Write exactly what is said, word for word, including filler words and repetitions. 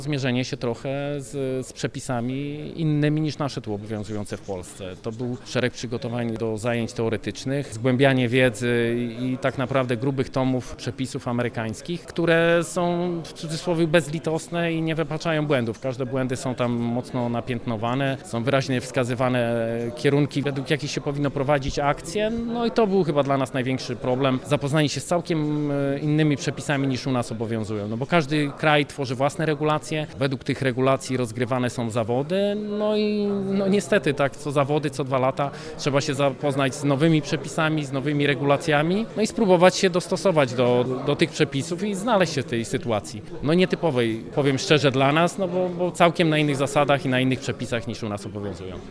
Zmierzenie się trochę z, z przepisami innymi niż nasze tu obowiązujące w Polsce. To był szereg przygotowań do zajęć teoretycznych, zgłębianie wiedzy i tak naprawdę grubych tomów przepisów amerykańskich, które są w cudzysłowie bezlitosne i nie wypaczają błędów. Każde błędy są tam mocno napiętnowane, są wyraźnie wskazywane kierunki, według jakich się powinno prowadzić akcje. No i to był chyba dla nas największy problem. Zapoznanie się z całkiem innymi przepisami niż u nas obowiązują. No bo każdy kraj tworzy własne regulacje. Według tych regulacji rozgrywane są zawody, no i no niestety tak co zawody, co dwa lata trzeba się zapoznać z nowymi przepisami, z nowymi regulacjami, no i spróbować się dostosować do, do tych przepisów i znaleźć się w tej sytuacji. No nietypowej, powiem szczerze dla nas, no bo, bo całkiem na innych zasadach i na innych przepisach niż u nas obowiązują.